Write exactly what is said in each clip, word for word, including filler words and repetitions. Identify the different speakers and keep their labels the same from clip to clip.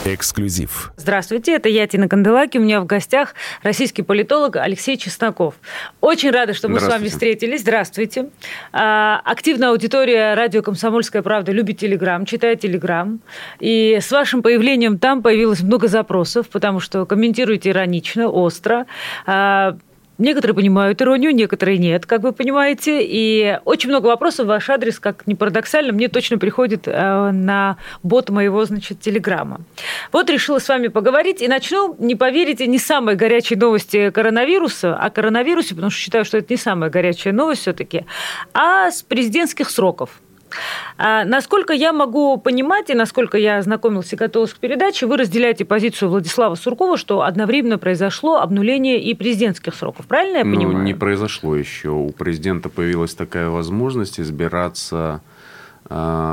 Speaker 1: Эксклюзив.
Speaker 2: Здравствуйте, это я, Тина Канделаки. У меня в гостях российский политолог Алексей Чесноков. Очень рада, что мы с вами встретились. Здравствуйте. Активная аудитория радио «Комсомольская правда» любит Телеграм, читает Телеграм. И с вашим появлением там появилось много запросов, потому что комментируете иронично, остро. Некоторые понимают иронию, некоторые нет, как вы понимаете. И очень много вопросов в ваш адрес, как ни парадоксально, мне точно приходит на бот моего, значит, Телеграма. Вот решила с вами поговорить и начну, не поверите, не самой горячей новости коронавируса, о коронавирусе, потому что считаю, что это не самая горячая новость все-таки, а с президентских сроков. А насколько я могу понимать и насколько я ознакомилась и готовилась к передаче, вы разделяете позицию Владислава Суркова, что одновременно произошло обнуление и президентских сроков. Правильно я понимаю?
Speaker 3: Ну, не произошло еще. У президента появилась такая возможность избираться э,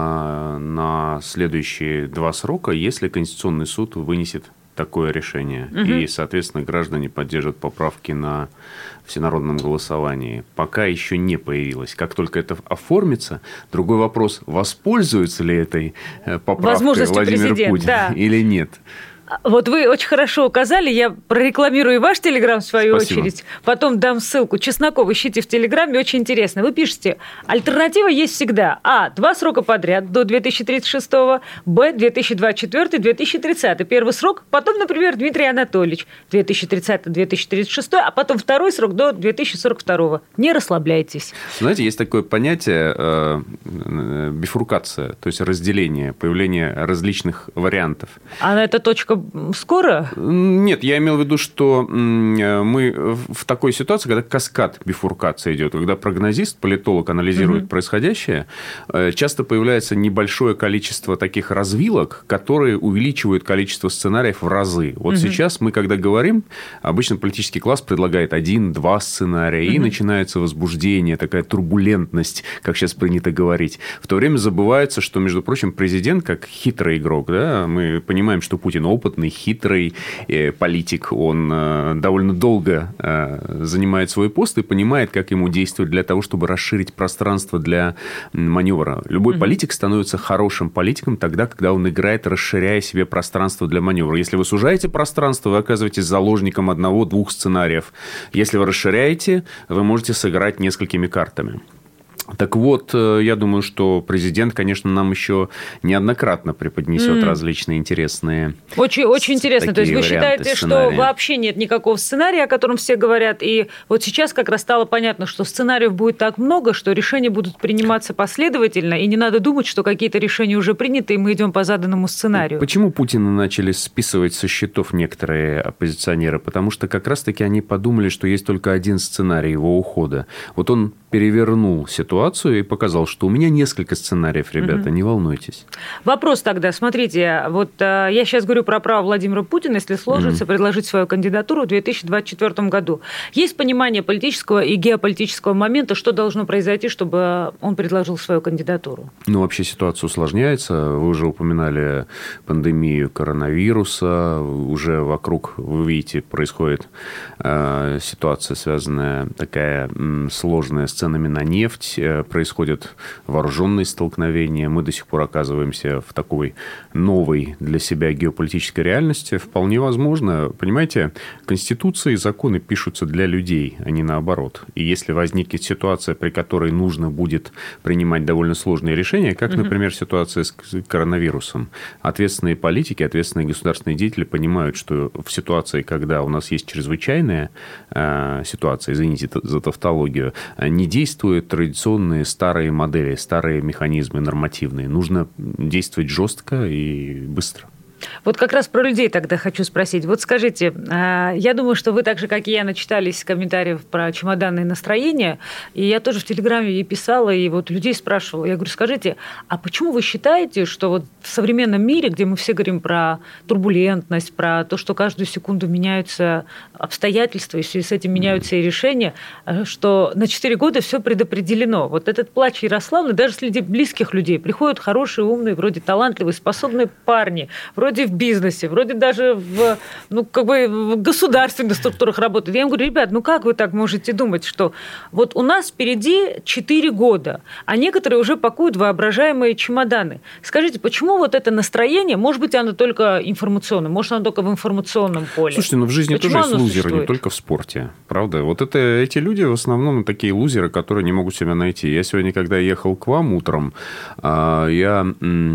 Speaker 3: на следующие два срока, если Конституционный суд вынесет такое решение. Угу. И, соответственно, граждане поддержат поправки на всенародном голосовании. Пока еще не появилось. Как только это оформится, другой вопрос, воспользуется ли этой поправкой Владимир Путин, да, или нет.
Speaker 2: Вот вы очень хорошо указали, я прорекламирую ваш Телеграм в свою Спасибо. очередь, потом дам ссылку. Чесноков ищите в Телеграме, очень интересно. Вы пишете, альтернатива есть всегда. А. Два срока подряд до две тысячи тридцать шестого, Б. две тысячи двадцать четвёртый - две тысячи тридцатый. Первый срок, потом, например, Дмитрий Анатольевич, две тысячи тридцатый - две тысячи тридцать шестой, а потом второй срок до две тысячи сорок второго. Не расслабляйтесь.
Speaker 3: Знаете, есть такое понятие э, бифуркация, то есть разделение, появление различных вариантов.
Speaker 2: А это точка скоро?
Speaker 3: Нет, я имел в виду, что мы в такой ситуации, когда каскад бифуркации идет, когда прогнозист, политолог анализирует угу. происходящее, часто появляется небольшое количество таких развилок, которые увеличивают количество сценариев в разы. Вот угу. сейчас мы, когда говорим, обычно политический класс предлагает один-два сценария, угу. и начинается возбуждение, такая турбулентность, как сейчас принято говорить. В то время забывается, что, между прочим, президент, как хитрый игрок, да, мы понимаем, что Путин опытный, опытный, хитрый политик, он довольно долго занимает свой пост и понимает, как ему действовать для того, чтобы расширить пространство для маневра. Любой mm-hmm. политик становится хорошим политиком тогда, когда он играет, расширяя себе пространство для маневра. Если вы сужаете пространство, вы оказываетесь заложником одного-двух сценариев. Если вы расширяете, вы можете сыграть несколькими картами. Так вот, я думаю, что президент, конечно, нам еще неоднократно преподнесет mm. различные интересные
Speaker 2: Очень, очень интересно. То есть вы считаете, сценария. Что вообще нет никакого сценария, о котором все говорят, и вот сейчас как раз стало понятно, что сценариев будет так много, что решения будут приниматься последовательно, и не надо думать, что какие-то решения уже приняты, и мы идем по заданному сценарию.
Speaker 3: Почему Путина начали списывать со счетов некоторые оппозиционеры? Потому что как раз-таки они подумали, что есть только один сценарий его ухода. Вот он перевернул ситуацию и показал, что у меня несколько сценариев, ребята, угу. не волнуйтесь.
Speaker 2: Вопрос тогда, смотрите, вот я сейчас говорю про право Владимира Путина, если сложится, угу. предложить свою кандидатуру в две тысячи двадцать четвёртом году. Есть понимание политического и геополитического момента, что должно произойти, чтобы он предложил свою кандидатуру?
Speaker 3: Ну, вообще ситуация усложняется. Вы уже упоминали пандемию коронавируса. Уже вокруг, вы видите, происходит э, ситуация, связанная такая м, сложная с ценами на нефть, происходят вооруженные столкновения, мы до сих пор оказываемся в такой новой для себя геополитической реальности. Вполне возможно, понимаете, конституции и законы пишутся для людей, а не наоборот. И если возникнет ситуация, при которой нужно будет принимать довольно сложные решения, как, например, ситуация с коронавирусом, ответственные политики, ответственные государственные деятели понимают, что в ситуации, когда у нас есть чрезвычайная э, ситуация, извините за тавтологию, не действуют традиционные старые модели, старые механизмы нормативные. Нужно действовать жестко и быстро.
Speaker 2: Вот как раз про людей тогда хочу спросить. Вот скажите, я думаю, что вы так же, как и я, начитались комментариев про чемоданные настроения, и я тоже в Телеграме ей писала, и вот людей спрашивала. Я говорю, скажите, а почему вы считаете, что вот в современном мире, где мы все говорим про турбулентность, про то, что каждую секунду меняются обстоятельства, и в связи с этим меняются и решения, что на четыре года все предопределено? Вот этот плач Ярославны, даже среди близких людей приходят хорошие, умные, вроде талантливые, способные парни, вроде вроде в бизнесе, вроде даже в, ну, как бы в государственных структурах работает. Я им говорю, ребят, ну как вы так можете думать, что вот у нас впереди четыре года, а некоторые уже пакуют воображаемые чемоданы. Скажите, почему вот это настроение, может быть, оно только информационное, может, оно только в информационном поле?
Speaker 3: Слушайте, ну в жизни
Speaker 2: почему
Speaker 3: тоже есть лузеры,
Speaker 2: существует?
Speaker 3: Не только в спорте, правда? Вот это, эти люди в основном такие лузеры, которые не могут себя найти. Я сегодня, когда ехал к вам утром, я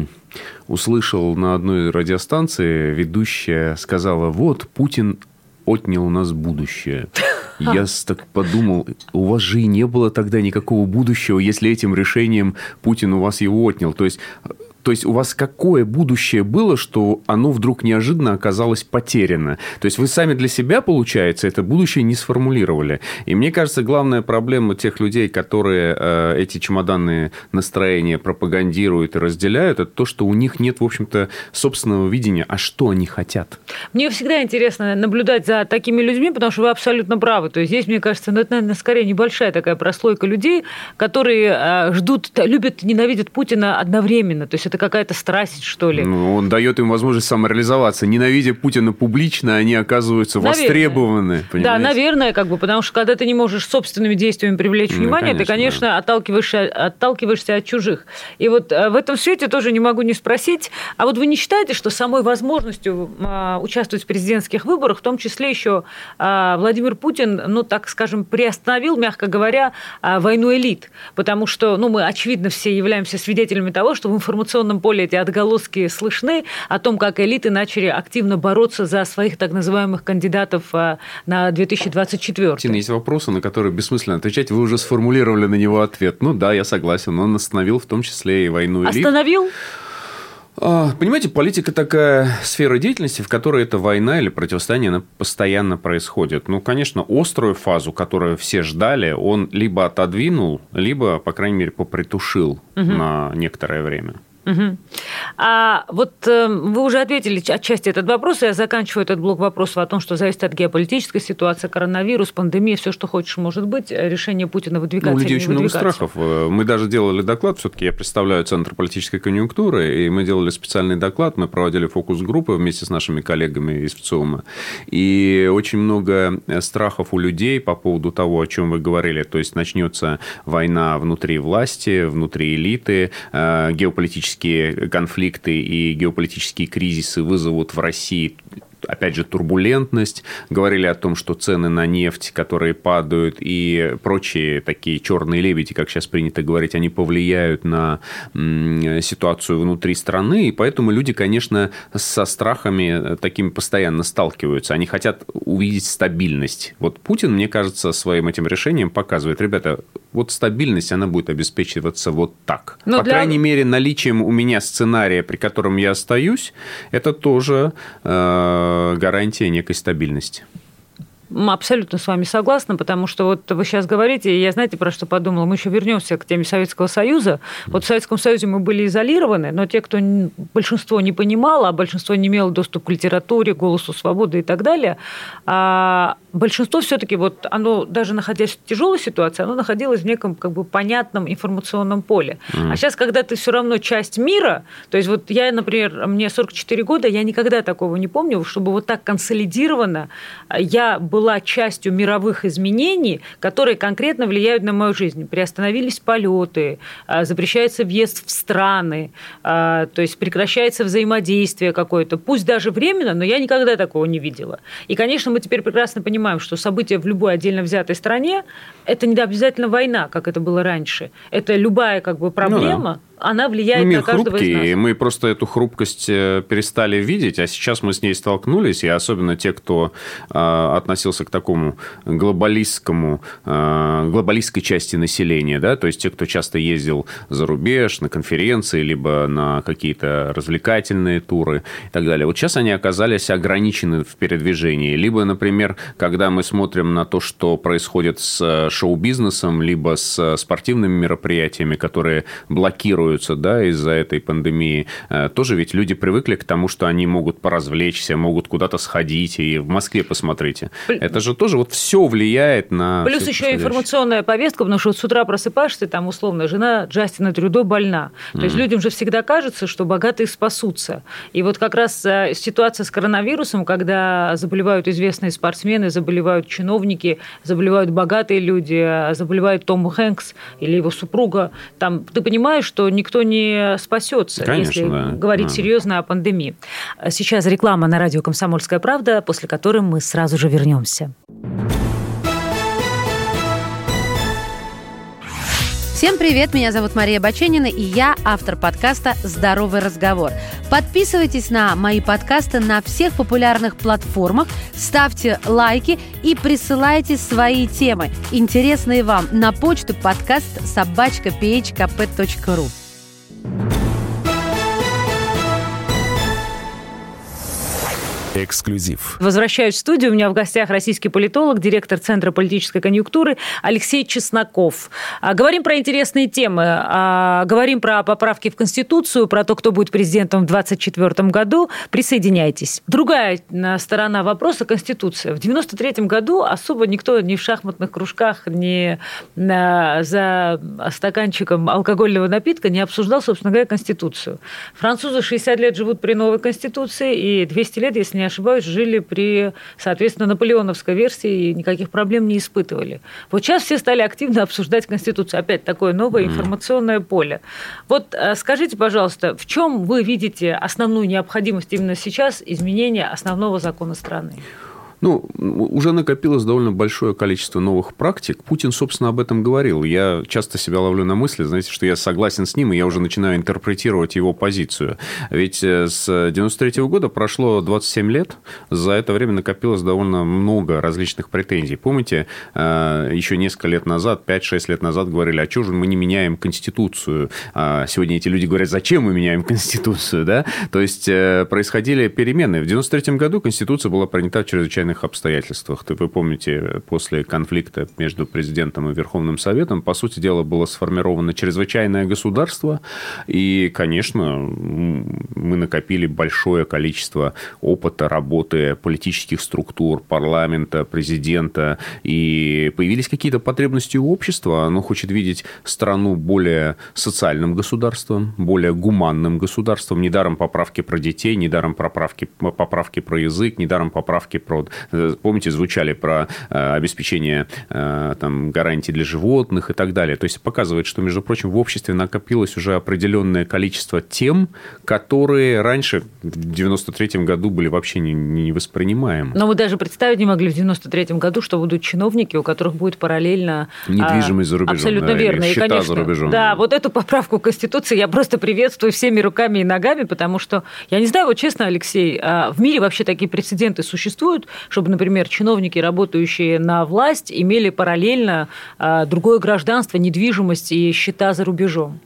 Speaker 3: услышал на одной радиостанции, ведущая сказала, вот, Путин отнял у нас будущее. Я так подумал, у вас же и не было тогда никакого будущего, если этим решением Путин у вас его отнял. То есть... То есть у вас какое будущее было, что оно вдруг неожиданно оказалось потеряно? То есть вы сами для себя, получается, это будущее не сформулировали. И мне кажется, главная проблема тех людей, которые э, эти чемоданные настроения пропагандируют и разделяют, это то, что у них нет, в общем-то, собственного видения, а что они хотят.
Speaker 2: Мне всегда интересно наблюдать за такими людьми, потому что вы абсолютно правы. То есть здесь, мне кажется, ну, это, наверное, скорее небольшая такая прослойка людей, которые э, ждут, любят, ненавидят Путина одновременно. То есть это какая-то страсть, что ли.
Speaker 3: Ну, он дает им возможность самореализоваться. Ненавидя Путина публично, они оказываются наверное. востребованы. Понимаете?
Speaker 2: Да, наверное, как бы, потому что когда ты не можешь собственными действиями привлечь ну, внимание, конечно, ты, конечно, да. отталкиваешься, отталкиваешься от чужих. И вот в этом свете тоже не могу не спросить, а вот вы не считаете, что самой возможностью участвовать в президентских выборах, в том числе еще Владимир Путин, ну, так скажем, приостановил, мягко говоря, войну элит? Потому что, ну, мы, очевидно, все являемся свидетелями того, что в информационном поле эти отголоски слышны о том, как элиты начали активно бороться за своих так называемых кандидатов на две тысячи двадцать четвёртый.
Speaker 3: Тина, есть вопросы, на которые бессмысленно отвечать. Вы уже сформулировали на него ответ. Ну да, я согласен. Он остановил в том числе и войну элит.
Speaker 2: Остановил?
Speaker 3: Понимаете, политика такая сфера деятельности, в которой эта война или противостояние она постоянно происходит. Ну, конечно, острую фазу, которую все ждали, он либо отодвинул, либо, по крайней мере, попритушил угу. на некоторое время.
Speaker 2: Угу. А вот э, вы уже ответили отчасти этот вопрос, я заканчиваю этот блок вопросов о том, что зависит от геополитической ситуации, коронавирус, пандемия, все, что хочешь, может быть, решение Путина выдвигаться
Speaker 3: ну, у людей
Speaker 2: или не
Speaker 3: очень много
Speaker 2: выдвигаться.
Speaker 3: страхов. Мы даже делали доклад, все-таки я представляю Центр политической конъюнктуры, и мы делали специальный доклад, мы проводили фокус-группы вместе с нашими коллегами из ВЦИОМа, и очень много страхов у людей по поводу того, о чем вы говорили, то есть начнется война внутри власти, внутри элиты, геополитические конфликты и геополитические кризисы вызовут в России, опять же, турбулентность. Говорили о том, что цены на нефть, которые падают, и прочие такие черные лебеди, как сейчас принято говорить, они повлияют на ситуацию внутри страны. И поэтому люди, конечно, со страхами такими постоянно сталкиваются. Они хотят увидеть стабильность. Вот Путин, мне кажется, своим этим решением показывает, ребята, вот стабильность, она будет обеспечиваться вот так. Но По для... крайней мере, наличием у меня сценария, при котором я остаюсь, это тоже э, гарантия некой стабильности.
Speaker 2: Абсолютно с вами согласна, потому что вот вы сейчас говорите, и я, знаете, про что подумала, мы еще вернемся к теме Советского Союза. Вот в Советском Союзе мы были изолированы, но те, кто большинство не понимало, а большинство не имело доступ к литературе, голосу свободы и так далее, а большинство все-таки, вот оно, даже находясь в тяжелой ситуации, оно находилось в неком как бы понятном информационном поле. Mm. А сейчас, когда ты все равно часть мира, то есть вот я, например, мне сорок четыре года, я никогда такого не помню, чтобы вот так консолидированно я была была частью мировых изменений, которые конкретно влияют на мою жизнь. Приостановились полеты, запрещается въезд в страны, то есть прекращается взаимодействие какое-то, пусть даже временно, но я никогда такого не видела. И, конечно, мы теперь прекрасно понимаем, что события в любой отдельно взятой стране – это не обязательно война, как это было раньше. Это любая как бы проблема. Ну, да. Она влияет
Speaker 3: ну, мир
Speaker 2: на каждого
Speaker 3: хрупкий,
Speaker 2: из нас.
Speaker 3: И мы просто эту хрупкость перестали видеть, а сейчас мы с ней столкнулись, и особенно те, кто э, относился к такому глобалистскому, э, глобалистской части населения, да, то есть те, кто часто ездил за рубеж на конференции, либо на какие-то развлекательные туры и так далее. Вот сейчас они оказались ограничены в передвижении. Либо, например, когда мы смотрим на то, что происходит с шоу-бизнесом, либо с спортивными мероприятиями, которые блокируют закроются, да, из-за этой пандемии, тоже ведь люди привыкли к тому, что они могут поразвлечься, могут куда-то сходить, и в Москве посмотрите. Это же тоже вот все влияет на...
Speaker 2: Плюс еще информационная повестка, потому что вот с утра просыпаешься, там, условно, жена Джастина Трюдо больна. То mm-hmm. есть людям же всегда кажется, что богатые спасутся. И вот как раз ситуация с коронавирусом, когда заболевают известные спортсмены, заболевают чиновники, заболевают богатые люди, заболевает Том Хэнкс или его супруга, там ты понимаешь, что никто не спасется,
Speaker 3: конечно,
Speaker 2: если
Speaker 3: да.
Speaker 2: говорить
Speaker 3: да.
Speaker 2: серьезно о пандемии. Сейчас реклама на радио «Комсомольская правда», после которой мы сразу же вернемся.
Speaker 1: Всем привет, меня зовут Мария Баченина, и я автор подкаста «Здоровый разговор». Подписывайтесь на мои подкасты на всех популярных платформах, ставьте лайки и присылайте свои темы, интересные вам, на почту подкаст собачка пи эйч ка пэ точка ру.
Speaker 4: Эксклюзив.
Speaker 2: Возвращаюсь в студию. У меня в гостях российский политолог, директор Центра политической конъюнктуры Алексей Чесноков. Говорим про интересные темы. Говорим про поправки в Конституцию, про то, кто будет президентом в двадцать четвёртом году. Присоединяйтесь. Другая сторона вопроса – Конституция. В девяносто третьем году особо никто ни в шахматных кружках, ни за стаканчиком алкогольного напитка не обсуждал, собственно говоря, Конституцию. Французы шестьдесят лет живут при новой Конституции, и двести лет, если не ошибаюсь, жили при, соответственно, наполеоновской версии и никаких проблем не испытывали. Вот сейчас все стали активно обсуждать Конституцию. Опять такое новое информационное поле. Вот скажите, пожалуйста, в чем вы видите основную необходимость именно сейчас изменения основного закона страны?
Speaker 3: Ну, уже накопилось довольно большое количество новых практик. Путин, собственно, об этом говорил. Я часто себя ловлю на мысли, знаете, что я согласен с ним, и я уже начинаю интерпретировать его позицию. Ведь с девяносто третьего года прошло двадцать семь лет, за это время накопилось довольно много различных претензий. Помните, еще несколько лет назад, пять-шесть лет назад говорили, а что же мы не меняем Конституцию? А сегодня эти люди говорят, зачем мы меняем Конституцию? Да? То есть происходили перемены. В девяносто третьем году Конституция была принята в чрезвычайном обстоятельствах. Вы помните, после конфликта между президентом и Верховным Советом, по сути дела, было сформировано чрезвычайное государство, и, конечно, мы накопили большое количество опыта работы политических структур, парламента, президента, и появились какие-то потребности у общества. Оно хочет видеть страну более социальным государством, более гуманным государством. Недаром поправки про детей, недаром поправки, поправки про язык, недаром поправки про... Помните, звучали про обеспечение там, гарантий для животных и так далее. То есть показывает, что, между прочим, в обществе накопилось уже определенное количество тем, которые раньше, в девяносто третьем году, были вообще не, не воспринимаемы.
Speaker 2: Но мы даже представить не могли в девяносто третьем году, что будут чиновники, у которых будет параллельно...
Speaker 3: Недвижимость за рубежом.
Speaker 2: Абсолютно
Speaker 3: да,
Speaker 2: верно.
Speaker 3: И счета
Speaker 2: и, конечно,
Speaker 3: за рубежом.
Speaker 2: Да, вот эту поправку Конституции я просто приветствую всеми руками и ногами, потому что, я не знаю, вот честно, Алексей, в мире вообще такие прецеденты существуют, чтобы, например, чиновники, работающие на власть, имели параллельно другое гражданство, недвижимость и счета за рубежом?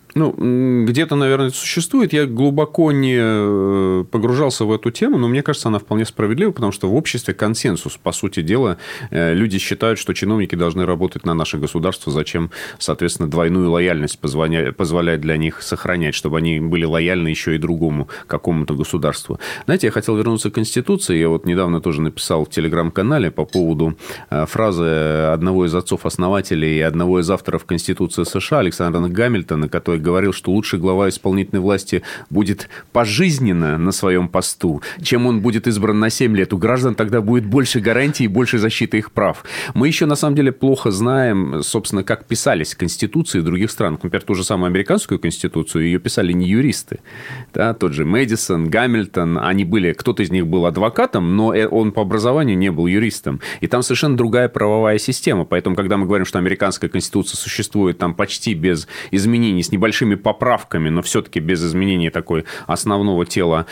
Speaker 3: Ну, где-то, наверное, это существует. Я глубоко не погружался в эту тему, но мне кажется, она вполне справедлива, потому что в обществе консенсус. По сути дела, люди считают, что чиновники должны работать на наше государство. Зачем, соответственно, двойную лояльность позволять для них сохранять, чтобы они были лояльны еще и другому какому-то государству. Знаете, я хотел вернуться к Конституции. Я вот недавно тоже написал в Телеграм-канале по поводу фразы одного из отцов-основателей и одного из авторов Конституции США, Александра Гамильтона, который говорил, что лучший глава исполнительной власти будет пожизненно на своем посту, чем он будет избран на семь лет. У граждан тогда будет больше гарантий и больше защиты их прав. Мы еще, на самом деле, плохо знаем, собственно, как писались конституции других стран. Например, ту же самую американскую конституцию, ее писали не юристы. Да, тот же Мэдисон, Гамильтон, они были, кто-то из них был адвокатом, но он по образованию не был юристом. И там совершенно другая правовая система. Поэтому, когда мы говорим, что американская конституция существует там почти без изменений, с небольшими большими поправками, но все-таки без изменения такой основного тела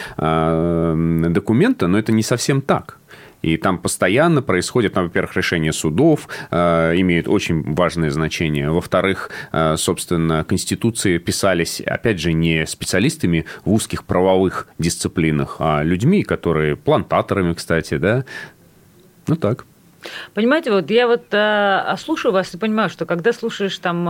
Speaker 3: э, документа, но это не совсем так. И там постоянно происходит, там, во-первых, решения судов э, имеют очень важное значение. Во-вторых, э, собственно, конституции писались, опять же, не специалистами в узких правовых дисциплинах, а людьми, которые плантаторами, кстати, да. Ну так.
Speaker 2: Понимаете, вот я вот а, слушаю вас и понимаю, что когда слушаешь там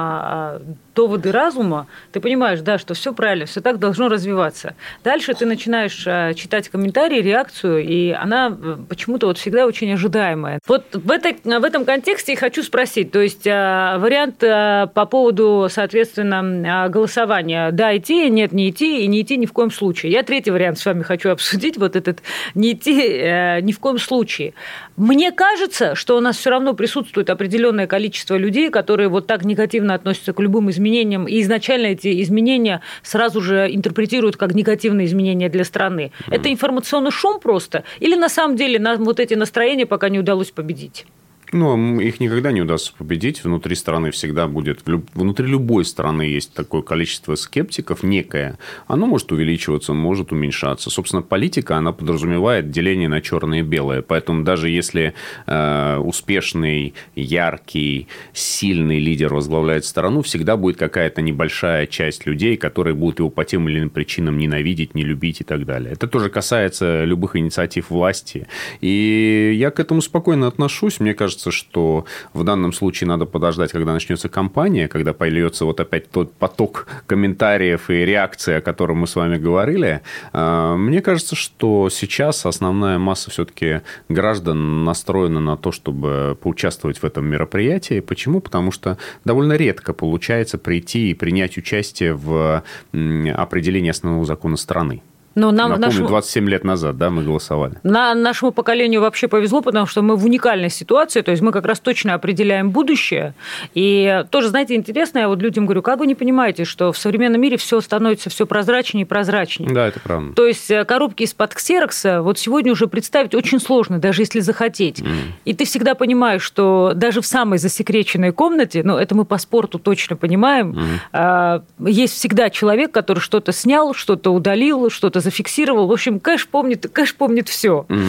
Speaker 2: а, доводы разума, ты понимаешь, да, что все правильно, все так должно развиваться. Дальше ты начинаешь а, читать комментарии, реакцию, и она почему-то вот всегда очень ожидаемая. Вот в, этой, в этом контексте я хочу спросить, то есть а, вариант а, по поводу, соответственно, голосования, да, идти, нет, не идти, и не идти ни в коем случае. Я третий вариант с вами хочу обсудить, вот этот не идти а, ни в коем случае. Мне кажется, что у нас все равно присутствует определенное количество людей, которые вот так негативно относятся к любым изменениям, и изначально эти изменения сразу же интерпретируют как негативные изменения для страны. Mm. Это информационный шум просто? Или на самом деле вот эти настроения пока не удалось победить?
Speaker 3: Ну, их никогда не удастся победить. Внутри страны всегда будет... Внутри любой страны есть такое количество скептиков некое. Оно может увеличиваться, может уменьшаться. Собственно, политика, она подразумевает деление на черное и белое. Поэтому даже если э, успешный, яркий, сильный лидер возглавляет страну, всегда будет какая-то небольшая часть людей, которые будут его по тем или иным причинам ненавидеть, не любить и так далее. Это тоже касается любых инициатив власти. И я к этому спокойно отношусь. Мне кажется, что в данном случае надо подождать, когда начнется кампания, когда польется вот опять тот поток комментариев и реакций, о котором мы с вами говорили. Мне кажется, что сейчас основная масса все-таки граждан настроена на то, чтобы поучаствовать в этом мероприятии. Почему? Потому что довольно редко получается прийти и принять участие в определении основного закона страны. Но нам, Напомню, нашему... двадцать семь лет назад, да, мы голосовали.
Speaker 2: На нашему поколению вообще повезло, потому что мы в уникальной ситуации, то есть мы как раз точно определяем будущее. И тоже, знаете, интересно, я вот людям говорю, как вы не понимаете, что в современном мире все становится все прозрачнее и прозрачнее?
Speaker 3: Да, это правда.
Speaker 2: То есть коробки из-под ксерокса вот сегодня уже представить очень сложно, даже если захотеть. Mm. И ты всегда понимаешь, что даже в самой засекреченной комнате, ну, это мы по спорту точно понимаем, mm. есть всегда человек, который что-то снял, что-то удалил, что-то зафиксировал. В общем, кэш помнит, кэш помнит все. Mm.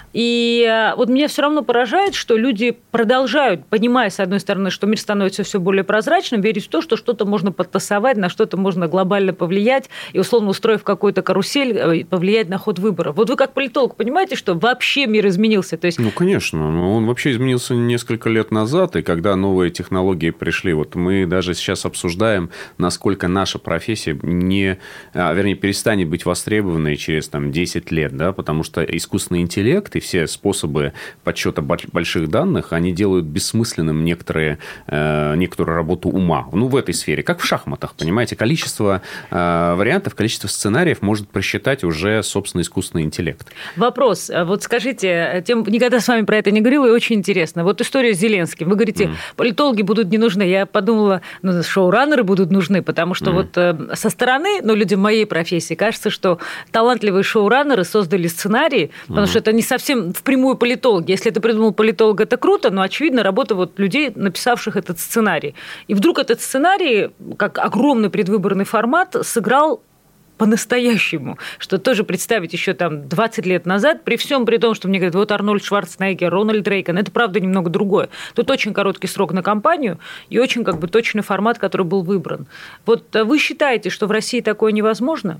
Speaker 2: И вот меня все равно поражает, что люди продолжают, понимая, с одной стороны, что мир становится все более прозрачным, верить в то, что что-то можно подтасовать, на что-то можно глобально повлиять, и, условно, устроив какую-то карусель, повлиять на ход выборов. Вот вы как политолог понимаете, что вообще мир изменился? То есть...
Speaker 3: Ну, конечно. Он вообще изменился несколько лет назад, и когда новые технологии пришли, вот мы даже сейчас обсуждаем, насколько наша профессия не, вернее, перестанет быть востребованной через там, десять лет, да, потому что искусственный интеллект и все способы подсчета больших данных, они делают бессмысленным некоторые, э, некоторую работу ума. Ну, в этой сфере. Как в шахматах, понимаете? Количество э, вариантов, количество сценариев может просчитать уже, собственно, искусственный интеллект.
Speaker 2: Вопрос. Вот скажите, тем, никогда с вами про это не говорила, и очень интересно. Вот история с Зеленским. Вы говорите, mm. политологи будут не нужны. Я подумала, ну, шоураннеры будут нужны, потому что mm. вот э, со стороны, ну, людям моей профессии, кажется, что талантливые шоураннеры создали сценарии, потому mm. что это не совсем впрямую политологи. Если это придумал политолог, это круто, но, очевидно, работа вот людей, написавших этот сценарий. И вдруг этот сценарий, как огромный предвыборный формат, сыграл по-настоящему, что тоже представить еще там двадцать лет назад, при всем при том, что мне говорят, вот Арнольд Шварценеггер, Рональд Рейган, это правда немного другое. Тут очень короткий срок на кампанию и очень как бы точный формат, который был выбран. Вот вы считаете, что в России такое невозможно?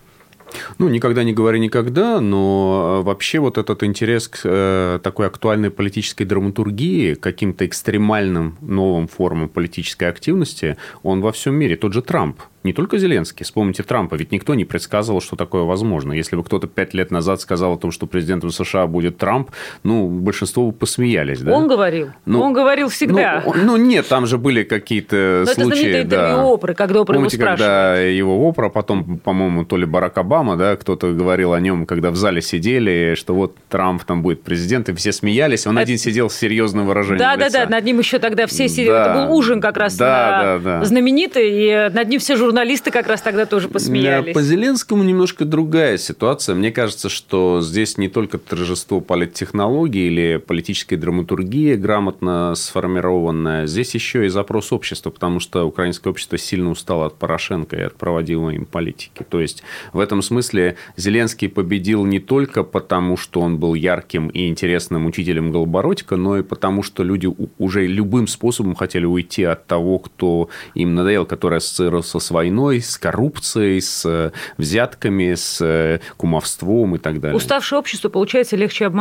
Speaker 3: Ну, никогда не говори никогда, но вообще вот этот интерес к э, такой актуальной политической драматургии, к каким-то экстремальным новым формам политической активности, он во всем мире. Тот же Трамп. Не только Зеленский. Вспомните Трампа, ведь никто не предсказывал, что такое возможно. Если бы кто-то пять лет назад сказал о том, что президентом США будет Трамп, ну, большинство бы посмеялись. Да?
Speaker 2: Он говорил. Ну, он говорил всегда.
Speaker 3: Ну, ну, нет, там же были какие-то
Speaker 2: но
Speaker 3: случаи.
Speaker 2: Это знаменитое интервью
Speaker 3: да.
Speaker 2: Опры, когда Опра
Speaker 3: Помните,
Speaker 2: его спрашивает.
Speaker 3: когда его Опра, потом, по-моему, то ли Барак Обама, да, кто-то говорил о нем, когда в зале сидели, что вот Трамп там будет президент, и все смеялись, он это... один сидел с серьезным выражением
Speaker 2: да,
Speaker 3: лица.
Speaker 2: Да-да-да, над ним еще тогда все сидели. Да. Это был ужин как раз
Speaker 3: да, да, да.
Speaker 2: знаменитый, и над ним все журналисты как раз тогда тоже посмеялись.
Speaker 3: По Зеленскому немножко другая ситуация. Мне кажется, что здесь не только торжество политтехнологии или политической драматургии грамотно сформированная, здесь еще и запрос общества, потому что украинское общество сильно устало от Порошенко и от проводимой им политики. То есть, в этом смысле Зеленский победил не только потому, что он был ярким и интересным учителем голобородька, но и потому, что люди уже любым способом хотели уйти от того, кто им надоел, который ассоциировался с войной, с коррупцией, с взятками, с кумовством и так далее.
Speaker 2: Уставшее общество, получается, легче обмануть.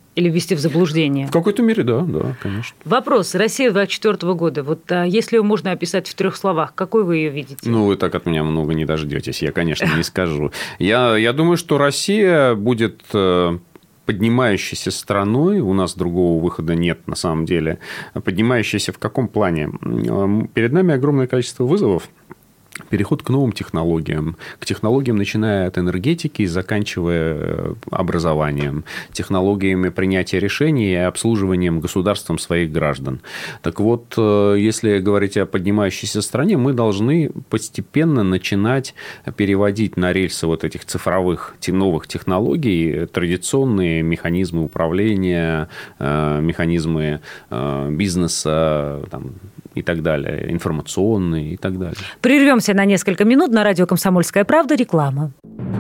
Speaker 2: Или ввести в заблуждение?
Speaker 3: В какой-то мере, да, да, конечно.
Speaker 2: Вопрос. Россия двадцать четвёртого года. Вот а, если ее можно описать в трех словах, какой вы ее видите?
Speaker 3: Ну, вы так от меня много не дождетесь. Я, конечно, не скажу. Я, я думаю, что Россия будет поднимающейся страной, у нас другого выхода нет на самом деле, поднимающейся в каком плане? Перед нами огромное количество вызовов. Переход к новым технологиям, к технологиям, начиная от энергетики и заканчивая образованием, технологиями принятия решений и обслуживанием государством своих граждан. Так вот, если говорить о поднимающейся стране, мы должны постепенно начинать переводить на рельсы вот этих цифровых новых технологий традиционные механизмы управления, механизмы бизнеса, там, и так далее, информационные и так далее.
Speaker 2: Прервемся на несколько минут. На радио «Комсомольская правда» реклама.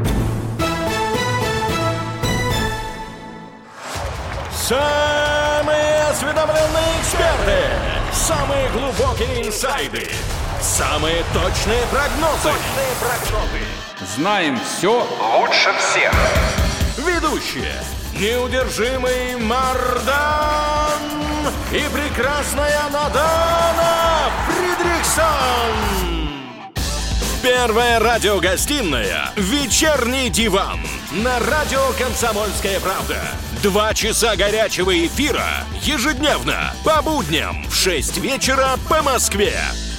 Speaker 4: Самые осведомленные эксперты, самые глубокие инсайды, самые точные прогнозы. Точные прогнозы.
Speaker 5: Знаем все лучше всех.
Speaker 4: Ведущие: неудержимый Мардан и прекрасная Надана Фридрихсон. Первая радиогостинная «Вечерний диван» на радио «Комсомольская правда». Два часа горячего эфира ежедневно по будням в шесть вечера по Москве.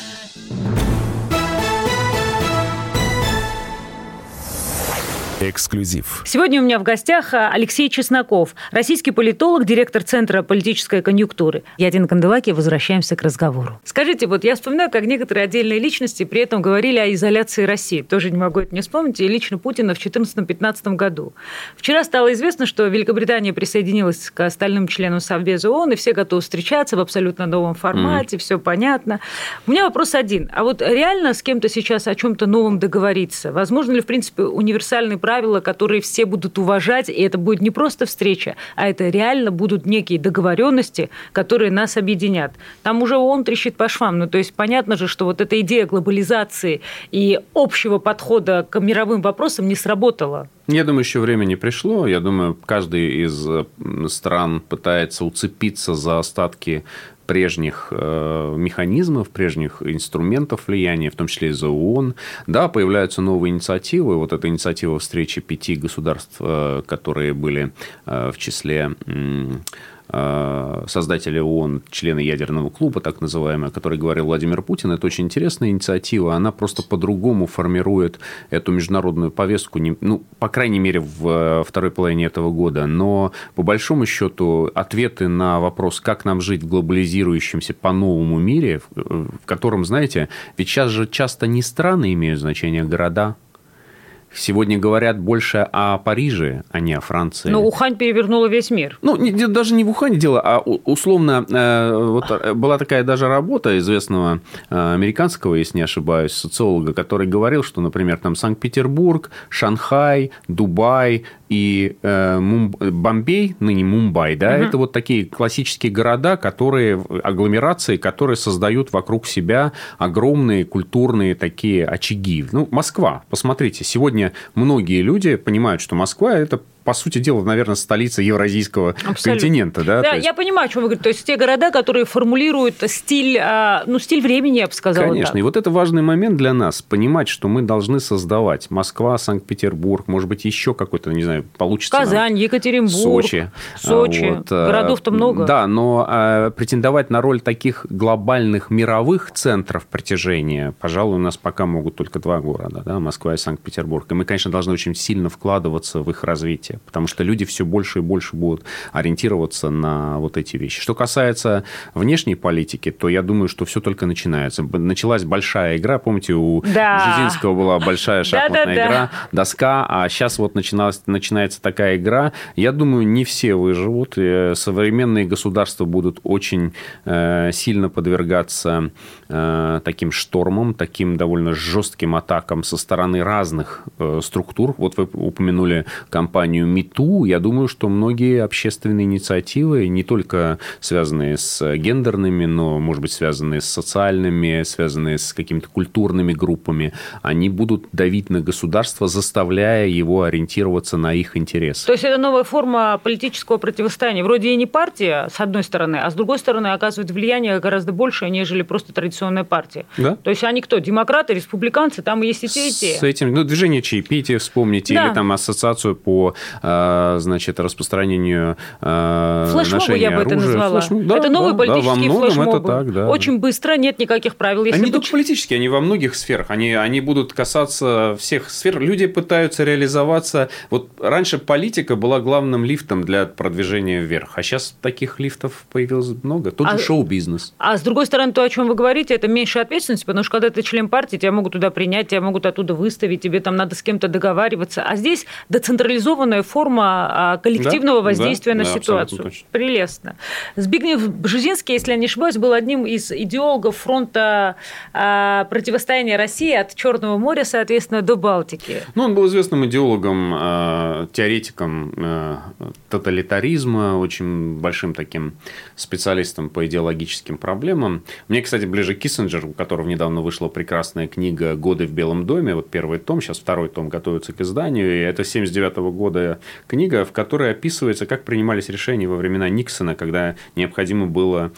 Speaker 6: Эксклюзив.
Speaker 2: Сегодня у меня в гостях Алексей Чесноков, российский политолог, директор Центра политической конъюнктуры. Я, Дина Канделаки, возвращаемся к разговору. Скажите, вот я вспоминаю, как некоторые отдельные личности при этом говорили о изоляции России. Тоже не могу это не вспомнить. И лично Путина в две тысячи четырнадцатом-пятнадцатом году. Вчера стало известно, что Великобритания присоединилась к остальным членам Совбеза ООН, и все готовы встречаться в абсолютно новом формате, mm. все понятно. У меня вопрос один. А вот реально с кем-то сейчас о чем-то новом договориться? Возможно ли, в принципе, универсальный правила, которые все будут уважать, и это будет не просто встреча, а это реально будут некие договоренности, которые нас объединят. Там уже ООН трещит по швам. Ну, то есть понятно же, что вот эта идея глобализации и общего подхода к мировым вопросам не сработала.
Speaker 3: Я думаю, еще время не пришло. Я думаю, каждый из стран пытается уцепиться за остатки прежних э, механизмов, прежних инструментов влияния, в том числе и за ООН. Да, появляются новые инициативы. Вот эта инициатива встречи пяти государств, э, которые были э, в числе э, создатели ООН, члены ядерного клуба, так называемые, о которой говорил Владимир Путин. Это очень интересная инициатива. Она просто по-другому формирует эту международную повестку, ну, по крайней мере, в второй половине этого года. Но, по большому счету, ответы на вопрос, как нам жить в глобализирующемся по-новому мире, в котором, знаете, ведь сейчас же часто не страны имеют значение, а города. Сегодня говорят больше о Париже, а не о Франции.
Speaker 2: Но Ухань перевернула весь мир.
Speaker 3: Ну, не, даже не в Ухане дело, а условно, вот была такая даже работа известного американского, если не ошибаюсь, социолога, который говорил, что, например, там Санкт-Петербург, Шанхай, Дубай и Бомбей, ныне Мумбай, да, угу. это вот такие классические города, которые, агломерации, которые создают вокруг себя огромные культурные такие очаги. Ну, Москва, посмотрите, сегодня многие люди понимают, что Москва – это, по сути дела, наверное, столица евразийского Абсолютно. континента. Да,
Speaker 2: да
Speaker 3: есть...
Speaker 2: я понимаю, о чем вы говорите. То есть, те города, которые формулируют стиль, ну, стиль времени, я бы сказала.
Speaker 3: Конечно.
Speaker 2: Так.
Speaker 3: И вот это важный момент для нас. Понимать, что мы должны создавать Москва, Санкт-Петербург, может быть, еще какой-то, не знаю, получится.
Speaker 2: Казань, нам... Екатеринбург,
Speaker 3: Сочи.
Speaker 2: Сочи. Вот. Городов-то много.
Speaker 3: Да, но а, претендовать на роль таких глобальных мировых центров притяжения, пожалуй, у нас пока могут только два города, да, Москва и Санкт-Петербург. И мы, конечно, должны очень сильно вкладываться в их развитие, потому что люди все больше и больше будут ориентироваться на вот эти вещи. Что касается внешней политики, то я думаю, что все только начинается. Началась большая игра, помните, у
Speaker 2: да.
Speaker 3: Дзержинского была большая шахматная да, да, игра, да. доска, а сейчас вот начиналась, начинается такая игра. Я думаю, не все выживут. Современные государства будут очень сильно подвергаться э, таким штормом, таким довольно жестким атакам со стороны разных э, структур. Вот вы упомянули компанию MeToo. Я думаю, что многие общественные инициативы, не только связанные с гендерными, но, может быть, связанные с социальными, связанные с какими-то культурными группами, они будут давить на государство, заставляя его ориентироваться на их интересы.
Speaker 2: То есть это новая форма политического противостояния. Вроде и не партия, с одной стороны, а с другой стороны оказывает влияние гораздо большее, нежели просто традиционная партия. Да? То есть они кто? Демократы, республиканцы, там есть и те, и те.
Speaker 3: С этим, ну, движение чаепития вспомните, да. Или там ассоциацию по, значит, распространению
Speaker 2: флешмобы, я бы это назвала. Да, это новые да, политические да, флешмобы. Это так, да. Очень быстро, нет никаких правил. Если
Speaker 3: они не
Speaker 2: быть...
Speaker 3: только политические, они во многих сферах. Они, они будут касаться всех сфер. Люди пытаются реализоваться. Вот раньше политика была главным лифтом для продвижения вверх, а сейчас таких лифтов появилось много. Тот же а, шоу-бизнес.
Speaker 2: А с другой стороны, то, о чем вы говорите, это меньше ответственности, потому что когда ты член партии, тебя могут туда принять, тебя могут оттуда выставить, тебе там надо с кем-то договариваться. А здесь децентрализованная форма коллективного да, воздействия да, на да, ситуацию. Прелестно. Збигнев Бжезинский, если я не ошибаюсь, был одним из идеологов фронта противостояния России от Черного моря, соответственно, до Балтики.
Speaker 3: Ну, он был известным идеологом, теоретиком тоталитаризма, очень большим таким специалистом по идеологическим проблемам. Мне, кстати, ближе Киссинджер, у которого недавно вышла прекрасная книга «Годы в Белом доме». Вот первый том, сейчас второй том готовится к изданию. И это семьдесят девятого года книга, в которой описывается, как принимались решения во времена Никсона, когда необходимо было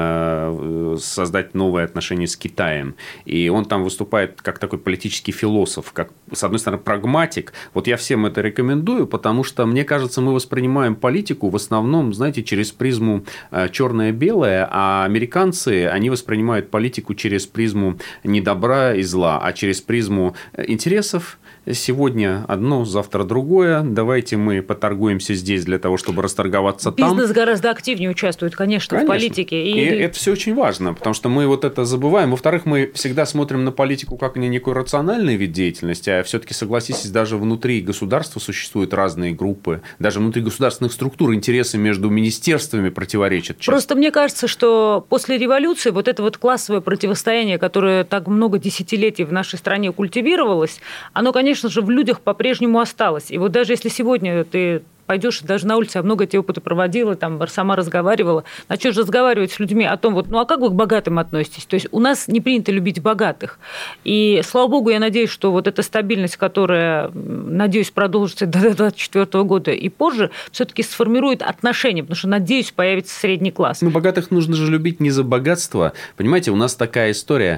Speaker 3: создать новые отношения с Китаем. И он там выступает как такой политический философ, как, с одной стороны, прагматик. Вот я всем это рекомендую, потому что, мне кажется, мы воспринимаем политику в основном, знаете, через призму черное-белое, а американцы, они воспринимают политику через призму не добра и зла, а через призму интересов. Сегодня одно, завтра другое. Давайте мы поторгуемся здесь для того, чтобы расторговаться
Speaker 2: Бизнес
Speaker 3: там.
Speaker 2: Бизнес гораздо активнее участвует, конечно, конечно. в политике.
Speaker 3: И... и это все очень важно, потому что мы вот это забываем. Во-вторых, мы всегда смотрим на политику как на некий рациональный вид деятельности, а все-таки, согласитесь, даже внутри государства существуют разные группы, даже внутри государственных структур интересы между министерствами противоречат часто.
Speaker 2: Просто мне кажется, что после революции вот это вот классовое противостояние, которое так много десятилетий в нашей стране культивировалось, оно, конечно, конечно же, в людях по-прежнему осталось. И вот даже если сегодня ты пойдешь даже на улице, я много эти опыты проводила, там сама разговаривала, начнешь разговаривать с людьми о том, вот, ну а как вы к богатым относитесь? То есть у нас не принято любить богатых. И, слава богу, я надеюсь, что вот эта стабильность, которая, надеюсь, продолжится до две тысячи двадцать четвёртого года и позже, все-таки сформирует отношения, потому что, надеюсь, появится средний класс.
Speaker 3: Ну, богатых нужно же любить не за богатство. Понимаете, у нас такая история.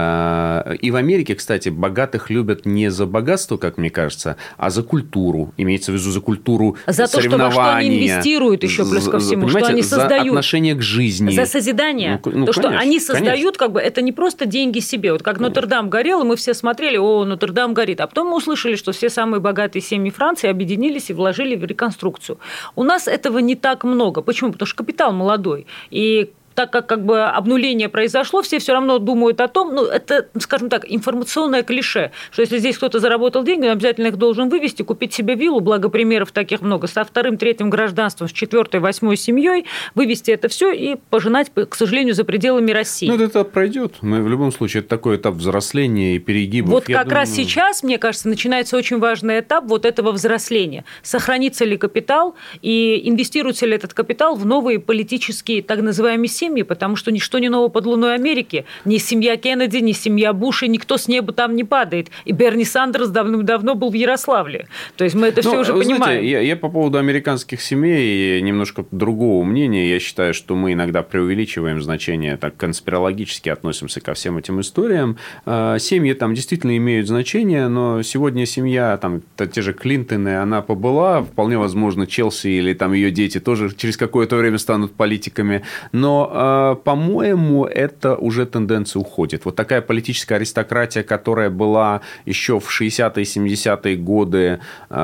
Speaker 3: И в Америке, кстати, богатых любят не за богатство, как мне кажется, а за культуру. Имеется в виду за культуру
Speaker 2: за то, что, во что они инвестируют еще плюс ко всему, что они создают.
Speaker 3: За отношение к жизни.
Speaker 2: За созидание. Ну, ну, то, конечно, что они создают, конечно. Как бы, это не просто деньги себе. Вот как конечно. Нотр-Дам горел, и мы все смотрели, о, Нотр-Дам горит. А потом мы услышали, что все самые богатые семьи Франции объединились и вложили в реконструкцию. У нас этого не так много. Почему? Потому что капитал молодой. И так как, как бы обнуление произошло, все все равно думают о том, ну, это, скажем так, информационное клише, что если здесь кто-то заработал деньги, он обязательно их должен вывести, купить себе виллу, благо примеров таких много, со вторым, третьим гражданством, с четвертой, восьмой семьей, вывести это все и пожинать, к сожалению, за пределами России.
Speaker 3: Ну, этот этап пройдет. Мы в любом случае, это такой этап взросления и перегибов.
Speaker 2: Вот
Speaker 3: Я
Speaker 2: как
Speaker 3: думаю...
Speaker 2: раз сейчас, мне кажется, начинается очень важный этап вот этого взросления. Сохранится ли капитал и инвестируется ли этот капитал в новые политические, так называемые семьи, потому что ничто не ново под луной Америки. Ни семья Кеннеди, ни семья Буша, никто с неба там не падает. И Берни Сандерс давным-давно был в Ярославле. То есть мы это все уже
Speaker 3: знаете,
Speaker 2: понимаем.
Speaker 3: Я, я по поводу американских семей немножко другого мнения. Я считаю, что мы иногда преувеличиваем значение, так конспирологически относимся ко всем этим историям. Семьи там действительно имеют значение, но сегодня семья, там, те же Клинтоны, она побыла, вполне возможно, Челси или там ее дети тоже через какое-то время станут политиками. Но по-моему, это уже тенденция уходит. Вот такая политическая аристократия, которая была еще в шестидесятые, семидесятые годы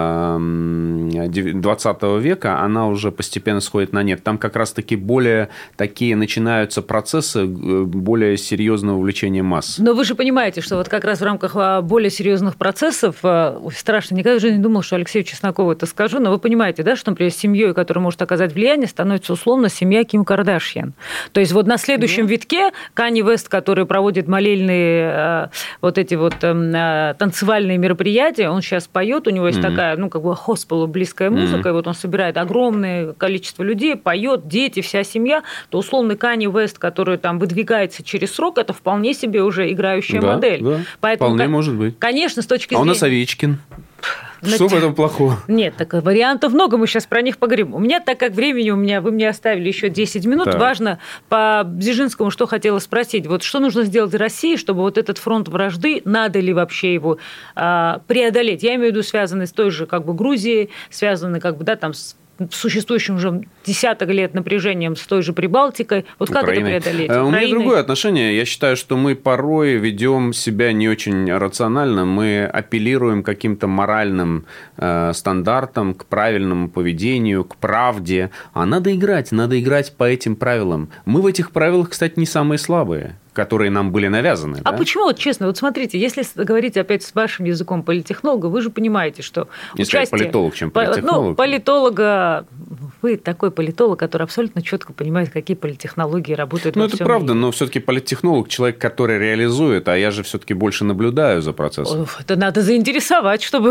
Speaker 3: двадцатого века, она уже постепенно сходит на нет. Там как раз-таки более такие начинаются процессы более серьезного увлечения масс.
Speaker 2: Но вы же понимаете, что вот как раз в рамках более серьезных процессов, ой, страшно, никогда же не думал, что Алексею Чеснокову это скажу, но вы понимаете, да, что, например, семьей, которая может оказать влияние, становится условно семья Ким Кардашьян. То есть вот на следующем да. витке Канье Уэст, который проводит молельные вот эти вот танцевальные мероприятия, он сейчас поет, у него есть mm-hmm. такая, ну, как бы хоспелу близкая музыка, mm-hmm. и вот он собирает огромное количество людей, поет, дети, вся семья, то условный Канье Уэст, который там выдвигается через срок, это вполне себе уже играющая
Speaker 3: да,
Speaker 2: модель.
Speaker 3: Да,
Speaker 2: Поэтому,
Speaker 3: вполне может быть.
Speaker 2: Конечно, с точки зрения...
Speaker 3: А у нас Овечкин. Что в этом плохого?
Speaker 2: Нет, так вариантов много, мы сейчас про них поговорим. У меня, так как времени у меня, вы мне оставили еще десять минут, так. важно по Бзежинскому, что хотела спросить. Вот что нужно сделать России, чтобы вот этот фронт вражды, надо ли вообще его а, преодолеть? Я имею в виду, связанный с той же как бы Грузией, связанный как бы, да, там с существующим уже десяток лет напряжением с той же Прибалтикой. Вот как Украиной. Это преодолеть?
Speaker 3: У меня другое отношение. Я считаю, что мы порой ведем себя не очень рационально. Мы апеллируем к каким-то моральным э, стандартам, к правильному поведению, к правде. А надо играть, надо играть по этим правилам. Мы в этих правилах, кстати, не самые слабые, которые нам были навязаны.
Speaker 2: А
Speaker 3: да?
Speaker 2: почему, вот честно, вот смотрите, если говорить опять с вашим языком политтехнолога, вы же понимаете, что
Speaker 3: не
Speaker 2: участие...
Speaker 3: политолог, чем политтехнолог.
Speaker 2: Ну, политолога... Вы такой политолог, который абсолютно четко понимает, какие политтехнологии работают
Speaker 3: ну,
Speaker 2: во
Speaker 3: всем
Speaker 2: всем
Speaker 3: правда,
Speaker 2: мире.
Speaker 3: Но все-таки политтехнолог, человек, который реализует, а я же все-таки больше наблюдаю за процессом.
Speaker 2: Это надо заинтересовать, чтобы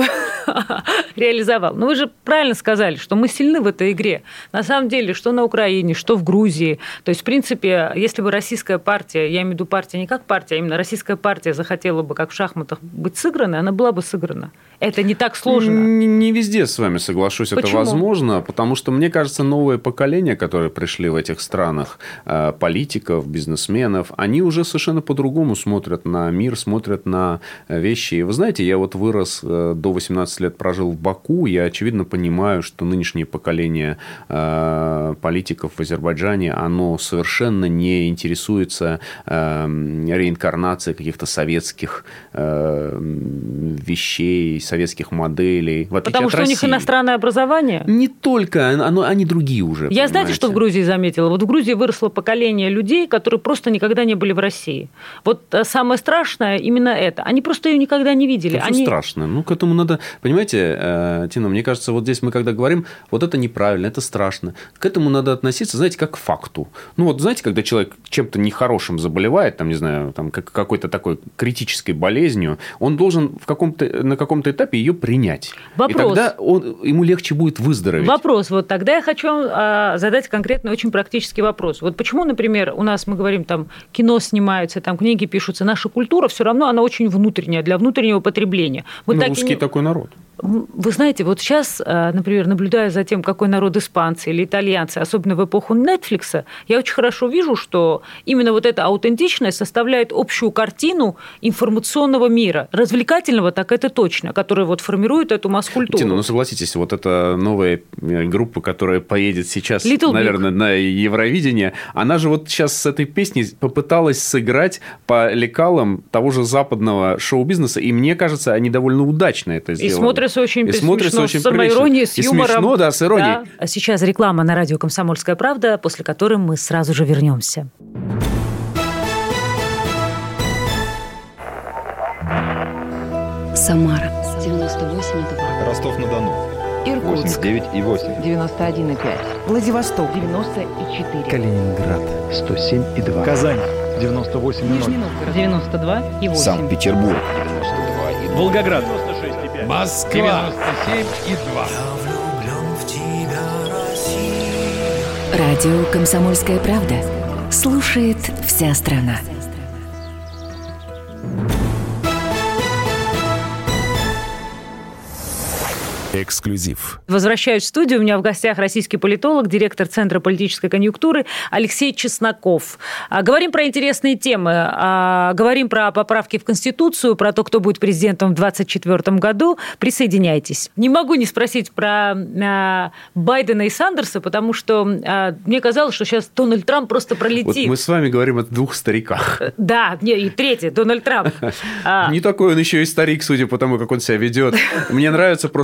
Speaker 2: реализовал. Но вы же правильно сказали, что мы сильны в этой игре. На самом деле, что на Украине, что в Грузии. То есть, в принципе, если бы российская партия, я имею в виду партия не как партия, а именно российская партия захотела бы, как в шахматах, быть сыгранной, она была бы сыграна. Это не так сложно.
Speaker 3: Не, не везде с вами соглашусь,
Speaker 2: Почему?
Speaker 3: Это возможно, потому что, мне кажется, новое поколение, которые пришли в этих странах, политиков, бизнесменов, они уже совершенно по-другому смотрят на мир, смотрят на вещи. И вы знаете, я вот вырос, до восемнадцати лет прожил в Баку, я, очевидно, понимаю, что нынешнее поколение политиков в Азербайджане, оно совершенно не интересуется реинкарнацией каких-то советских вещей, советских моделей. В отличие
Speaker 2: Потому
Speaker 3: от
Speaker 2: что
Speaker 3: России.
Speaker 2: У них иностранное образование?
Speaker 3: Не только, оно, они другие уже.
Speaker 2: Я
Speaker 3: понимаете?
Speaker 2: Знаете, что в Грузии заметила? Вот в Грузии выросло поколение людей, которые просто никогда не были в России. Вот самое страшное именно это. Они просто ее никогда не видели.
Speaker 3: Это
Speaker 2: они...
Speaker 3: страшно. Ну, к этому надо... Понимаете, Тина, мне кажется, вот здесь мы когда говорим, вот это неправильно, это страшно. К этому надо относиться, знаете, как к факту. Ну, вот знаете, когда человек чем-то нехорошим заболевает, там, не знаю, там, какой-то такой критической болезнью, он должен в каком-то, на каком-то этапе ее принять.
Speaker 2: Вопрос.
Speaker 3: И тогда он, ему легче будет выздороветь.
Speaker 2: Вопрос. Вот тогда я хочу а, задать конкретный, очень практический вопрос. Вот почему, например, у нас, мы говорим, там, кино снимается, там, книги пишутся, наша культура все равно, она очень внутренняя, для внутреннего потребления. Мы
Speaker 3: ну,
Speaker 2: так
Speaker 3: русский
Speaker 2: не...
Speaker 3: такой народ.
Speaker 2: Вы знаете, вот сейчас, например, наблюдая за тем, какой народ испанцы или итальянцы, особенно в эпоху Netflix, я очень хорошо вижу, что именно вот эта аутентичность составляет общую картину информационного мира. Развлекательного, так это точно, который вот формирует эту масс-культуру.
Speaker 3: Тина, ну согласитесь, вот эта новая группа, которая поедет сейчас,
Speaker 2: Little
Speaker 3: наверное,
Speaker 2: Big.
Speaker 3: на Евровидение, она же вот сейчас с этой песней попыталась сыграть по лекалам того же западного шоу-бизнеса, и мне кажется, они довольно удачно это сделали.
Speaker 2: И смотрятся очень,
Speaker 3: и смотрится
Speaker 2: смешно,
Speaker 3: очень
Speaker 2: с самоиронией, с
Speaker 3: и
Speaker 2: юмором.
Speaker 3: смешно, да, с иронией.
Speaker 2: Да. А сейчас реклама на радио «Комсомольская правда», после которой мы сразу же вернемся.
Speaker 6: Самара девяносто восемь и два.
Speaker 7: Ростов-на-Дону
Speaker 6: Иркутск
Speaker 7: восемьдесят девять и восемь.
Speaker 6: девяносто один и пять. Владивосток девяносто и четыре.
Speaker 8: Калининград сто семь и два.
Speaker 7: Казань девяносто восемь и ноль.
Speaker 6: Нижний Новгород
Speaker 2: девяносто два и восемь.
Speaker 8: Санкт-Петербург
Speaker 7: девяносто два и ноль.
Speaker 9: Волгоград
Speaker 7: девяносто шесть и пять.
Speaker 9: Москва девяносто семь и два.
Speaker 6: Радио «Комсомольская правда». Слушает вся страна.
Speaker 10: Эксклюзив.
Speaker 2: Возвращаюсь в студию. У меня в гостях российский политолог, директор Центра политической конъюнктуры Алексей Чесноков. Говорим про интересные темы. Говорим про поправки в Конституцию, про то, кто будет президентом в двадцать четвёртом году. Присоединяйтесь. Не могу не спросить про Байдена и Сандерса, потому что мне казалось, что сейчас Дональд Трамп просто пролетит.
Speaker 3: Вот мы с вами говорим о двух стариках.
Speaker 2: Да, и третий, Дональд Трамп.
Speaker 3: Не такой он еще и старик, судя по тому, как он себя ведет. Мне нравится просто его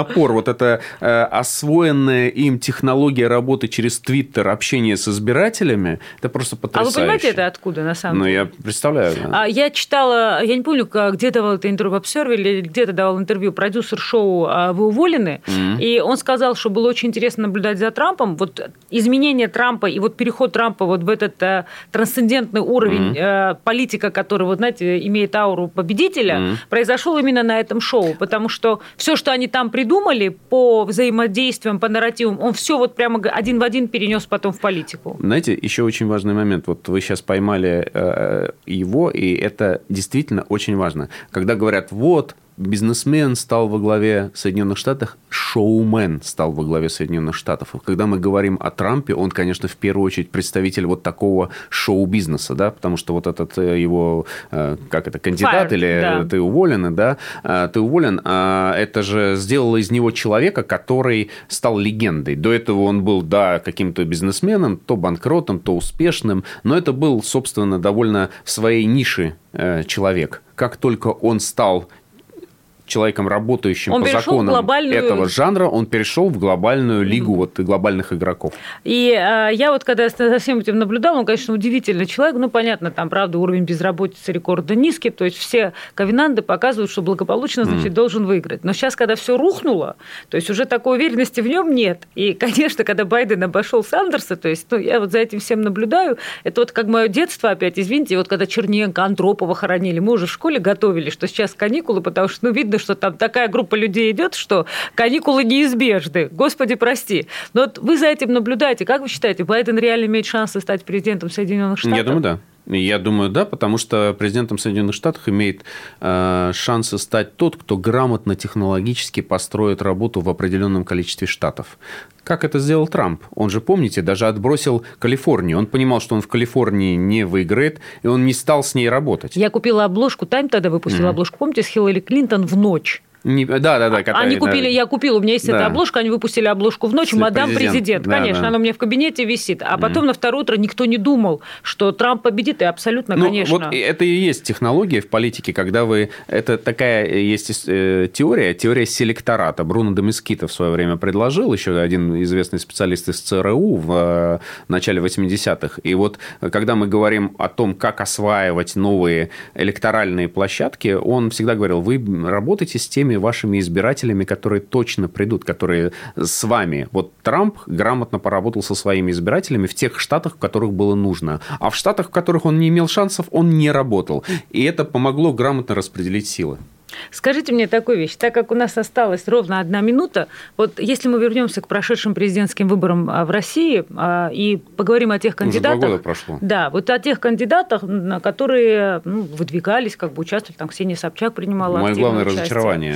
Speaker 3: напор, вот эта э, освоенная им технология работы через Твиттер, общение с избирателями, это просто потрясающе.
Speaker 2: А вы понимаете, это откуда, на самом
Speaker 3: ну,
Speaker 2: деле?
Speaker 3: Ну, я представляю. Да.
Speaker 2: А, я читала, я не помню, где давал это интервью в Observer или где-то давал интервью продюсер шоу «Вы уволены», mm-hmm. и он сказал, что было очень интересно наблюдать за Трампом. Вот изменение Трампа и вот переход Трампа вот в этот э, трансцендентный уровень mm-hmm. э, политика, который, вот, знаете, имеет ауру победителя, mm-hmm. произошел именно на этом шоу, потому что все, что они там придумали по взаимодействиям, по нарративам, он все вот прямо один в один перенес потом в политику.
Speaker 3: Знаете, еще очень важный момент. Вот вы сейчас поймали э, его, и это действительно очень важно. Когда говорят, вот, бизнесмен стал во главе Соединенных Штатов, шоумен стал во главе Соединенных Штатов. И когда мы говорим о Трампе, он, конечно, в первую очередь представитель вот такого шоу-бизнеса, да, потому что вот этот его, как это, кандидат, Fire, или да. ты уволен, да, ты уволен, это же сделало из него человека, который стал легендой. До этого он был, да, каким-то бизнесменом, то банкротом, то успешным, но это был, собственно, довольно в своей нише человек. Как только он стал человеком, работающим он по законам глобальную... этого жанра, он перешел в глобальную лигу mm-hmm. вот, глобальных игроков.
Speaker 2: И а, я вот, когда за всем этим наблюдала, он, конечно, удивительный человек. Ну, понятно, там, правда, уровень безработицы рекордно низкий, то есть все ковенанты показывают, что благополучно, значит, mm-hmm. должен выиграть. Но сейчас, когда все рухнуло, то есть уже такой уверенности в нем нет. И, конечно, когда Байден обошел Сандерса, то есть, ну, я вот за этим всем наблюдаю, это вот как мое детство опять, извините, вот когда Черненко, Андропова хоронили, мы уже в школе готовили, что сейчас каникулы, потому что, ну, видно, что там такая группа людей идет, что каникулы неизбежны. Господи, прости. Но вот вы за этим наблюдаете. Как вы считаете, Байден реально имеет шансы стать президентом Соединенных Штатов?
Speaker 3: Я думаю, да. Я думаю, да, потому что президентом Соединенных Штатов имеет э, шансы стать тот, кто грамотно технологически построит работу в определенном количестве штатов. Как это сделал Трамп? Он же, помните, даже отбросил Калифорнию. Он понимал, что он в Калифорнии не выиграет, и он не стал с ней работать.
Speaker 2: Я купила обложку, Тайм тогда выпустила mm-hmm. обложку, помните, с Хиллари Клинтон в ночь.
Speaker 3: Не, да, да, да. Которые,
Speaker 2: они купили, да. Я купила, у меня есть да. эта обложка, они выпустили обложку в ночь, мадам президент, президент. Да, конечно, да. Она у меня в кабинете висит. А потом mm. на второе утро никто не думал, что Трамп победит, и абсолютно, ну, конечно.
Speaker 3: Вот это и есть технология в политике, когда вы... Это такая есть теория, теория селектората. Бруно де Мескита в свое время предложил, еще один известный специалист из ЦРУ в начале восьмидесятых. И вот когда мы говорим о том, как осваивать новые электоральные площадки, он всегда говорил, вы работаете с теми вашими избирателями, которые точно придут, которые с вами. Вот Трамп грамотно поработал со своими избирателями в тех штатах, в которых было нужно. А в штатах, в которых он не имел шансов, он не работал. И это помогло грамотно распределить силы.
Speaker 2: Скажите мне такую вещь, так как у нас осталась ровно одна минута, вот если мы вернемся к прошедшим президентским выборам в России и поговорим о тех кандидатах...
Speaker 3: Уже два года прошло.
Speaker 2: Да, вот о тех кандидатах, которые ну, выдвигались, как бы участвовали, там Ксения Собчак принимала
Speaker 3: Мое
Speaker 2: активное
Speaker 3: главное
Speaker 2: участие.
Speaker 3: разочарование...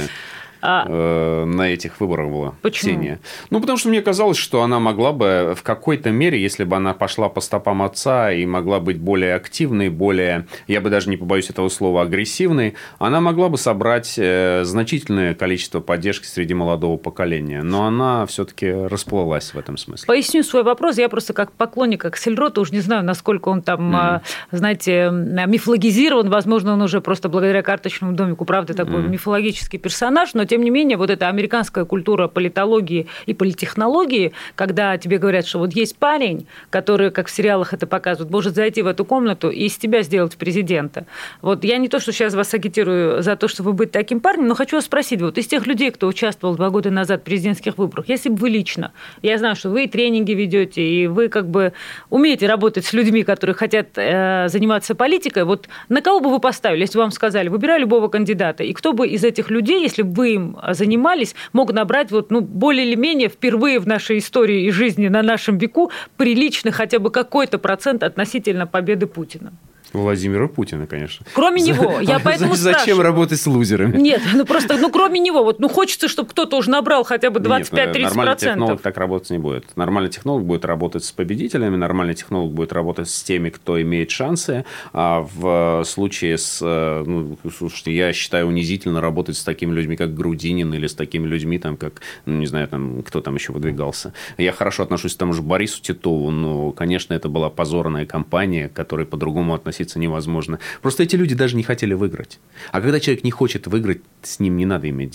Speaker 2: А...
Speaker 3: на этих выборах была.
Speaker 2: Почему?
Speaker 3: Ксения. Ну, потому что мне казалось, что она могла бы в какой-то мере, если бы она пошла по стопам отца и могла быть более активной, более, я бы даже не побоюсь этого слова, агрессивной, она могла бы собрать значительное количество поддержки среди молодого поколения. Но она все-таки расплылась в этом смысле.
Speaker 2: Поясню свой вопрос. Я просто как поклонник Аксельрота уж не знаю, насколько он там, mm. знаете, мифологизирован. Возможно, он уже просто благодаря «Карточному домику», правда, такой mm. мифологический персонаж, но тем не менее, вот эта американская культура политологии и политтехнологии, когда тебе говорят, что вот есть парень, который, как в сериалах это показывают, может зайти в эту комнату и из тебя сделать президента. Вот я не то, что сейчас вас агитирую за то, чтобы быть таким парнем, но хочу вас спросить, вот из тех людей, кто участвовал два года назад в президентских выборах, если бы вы лично, я знаю, что вы и тренинги ведете, и вы как бы умеете работать с людьми, которые хотят э, заниматься политикой, вот на кого бы вы поставили, если бы вам сказали, выбирай любого кандидата, и кто бы из этих людей, если бы вы им занимались, мог набрать вот, ну, более или менее впервые в нашей истории и жизни на нашем веку приличный хотя бы какой-то процент относительно победы Путина?
Speaker 3: Владимира Путина, конечно.
Speaker 2: Кроме него. Я поэтому
Speaker 3: Зачем
Speaker 2: спрашиваю.
Speaker 3: Работать с лузерами?
Speaker 2: Нет, ну просто, ну кроме него. Вот, ну хочется, чтобы кто-то уже набрал хотя бы двадцать пять - тридцать процентов.
Speaker 3: Нормальный технолог так работать не будет. Нормальный технолог будет работать с победителями, нормальный технолог будет работать с теми, кто имеет шансы. А в случае с... Ну, слушайте, я считаю унизительно работать с такими людьми, как Грудинин, или с такими людьми, там, как, ну, не знаю, там, кто там еще выдвигался. Я хорошо отношусь к тому же Борису Титову, но, конечно, это была позорная кампания, к которой по-другому относиться невозможно. Просто эти люди даже не хотели выиграть. А когда человек не хочет выиграть, с ним не надо иметь дело.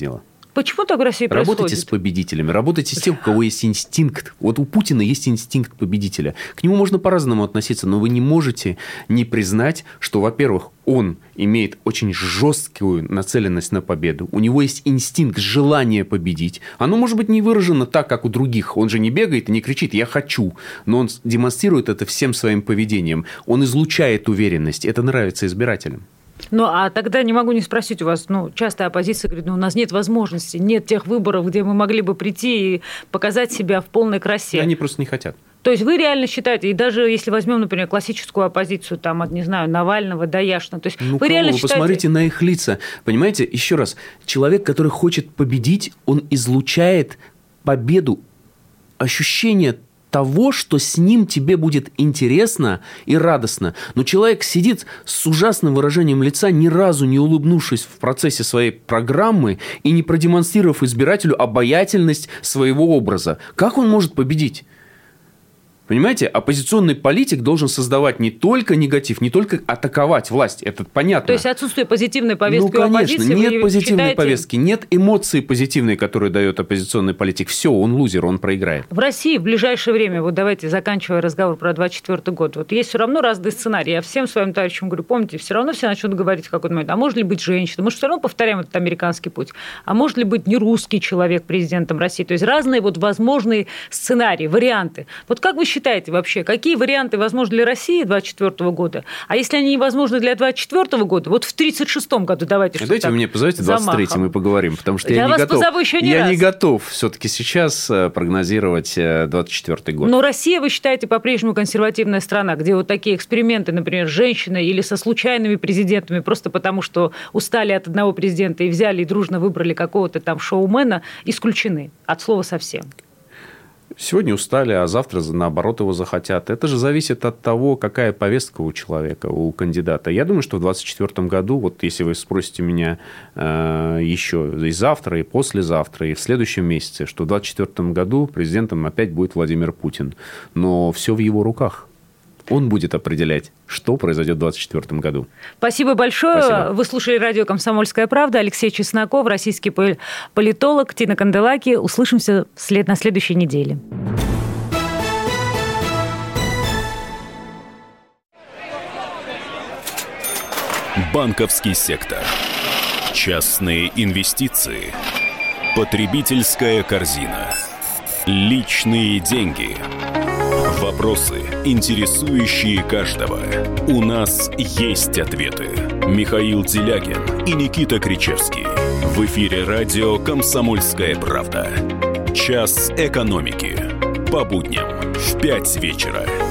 Speaker 2: Почему так в России происходит?
Speaker 3: Работайте с победителями, работайте с тем, у кого есть инстинкт. Вот у Путина есть инстинкт победителя. К нему можно по-разному относиться, но вы не можете не признать, что, во-первых, он имеет очень жесткую нацеленность на победу. У него есть инстинкт, желание победить. Оно, может быть, не выражено так, как у других. Он же не бегает и не кричит «я хочу». Но он демонстрирует это всем своим поведением. Он излучает уверенность. Это нравится избирателям.
Speaker 2: Ну, а тогда не могу не спросить у вас, ну, часто оппозиция говорит, ну, у нас нет возможности, нет тех выборов, где мы могли бы прийти и показать себя в полной красе.
Speaker 3: Они просто не хотят.
Speaker 2: То есть вы реально считаете, и даже если возьмем, например, классическую оппозицию, там, от, не знаю, Навального до Яшина, то есть
Speaker 3: ну,
Speaker 2: вы
Speaker 3: кого?
Speaker 2: реально
Speaker 3: Вы
Speaker 2: считаете...
Speaker 3: посмотрите на их лица. Понимаете, еще раз, человек, который хочет победить, он излучает победу, ощущение того, что с ним тебе будет интересно и радостно. Но человек сидит с ужасным выражением лица, ни разу не улыбнувшись в процессе своей программы и не продемонстрировав избирателю обаятельность своего образа. Как он может победить? Понимаете, оппозиционный политик должен создавать не только негатив, не только атаковать власть. Это понятно.
Speaker 2: То есть отсутствие позитивной повестки
Speaker 3: ну, конечно,
Speaker 2: оппозиции?
Speaker 3: Нет позитивной
Speaker 2: считаете...
Speaker 3: повестки, нет эмоций позитивной, которые дает оппозиционный политик. Все, он лузер, он проиграет.
Speaker 2: В России в ближайшее время, вот давайте заканчивая разговор про двадцать четвёртый год, вот есть все равно разные сценарии. Я всем своим товарищам говорю, помните, все равно все начнут говорить в какой-то момент, а может ли быть женщина? Мы же все равно повторяем этот американский путь. А может ли быть не русский человек президентом России? То есть разные вот возможные сценарии, варианты. Вот как вы считаете, считаете вообще, какие варианты возможны для России двадцать четвёртого года? А если они невозможны для двадцать четвёртого года, вот в тридцать шестом году давайте что-то
Speaker 3: Давайте вы мне позовите в двадцать третьем, мы поговорим, потому что я, я не готов.
Speaker 2: Не
Speaker 3: я
Speaker 2: раз.
Speaker 3: не готов все-таки сейчас прогнозировать двадцать четвёртый год.
Speaker 2: Но Россия, вы считаете, по-прежнему консервативная страна, где вот такие эксперименты, например, с женщиной или со случайными президентами, просто потому что устали от одного президента и взяли и дружно выбрали какого-то там шоумена, исключены от слова совсем.
Speaker 3: Сегодня устали, а завтра, наоборот, его захотят. Это же зависит от того, какая повестка у человека, у кандидата. Я думаю, что в двадцать четвёртом году, вот если вы спросите меня э, еще и завтра, и послезавтра, и в следующем месяце, что в двадцать четвёртом году президентом опять будет Владимир Путин. Но все в его руках. Он будет определять, что произойдет в двадцать четвёртом году.
Speaker 2: Спасибо большое.
Speaker 3: Спасибо.
Speaker 2: Вы слушали радио «Комсомольская правда». Алексей Чесноков, российский политолог, Тина Канделаки. Услышимся вслед на следующей неделе.
Speaker 10: Банковский сектор. Частные инвестиции. Потребительская корзина. Личные деньги. Вопросы, интересующие каждого. У нас есть ответы. Михаил Делягин и Никита Кричевский. В эфире радио «Комсомольская правда». Час экономики. По будням в пять вечера.